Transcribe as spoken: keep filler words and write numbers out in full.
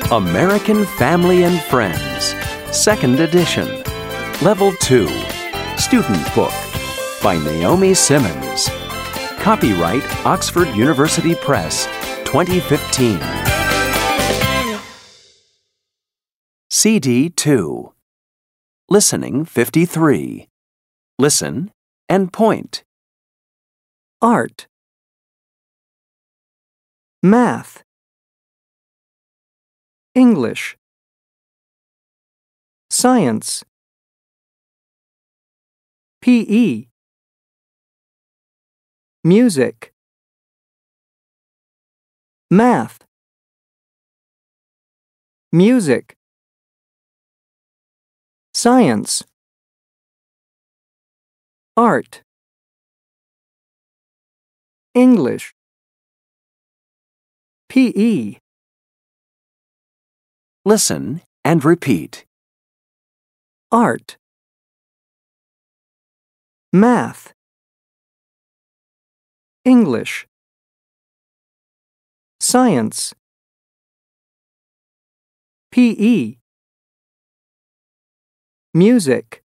American Family and Friends, Second Edition, Level two, Student Book, by Naomi Simmons. Copyright Oxford University Press, twenty fifteen. C D two. Listening fifty-three. Listen and point. Art. Math. English. Science. P E. Music. Math. Music. Science. Art. English. P E. Listen and repeat. Art. Math. English. Science. P E. Music.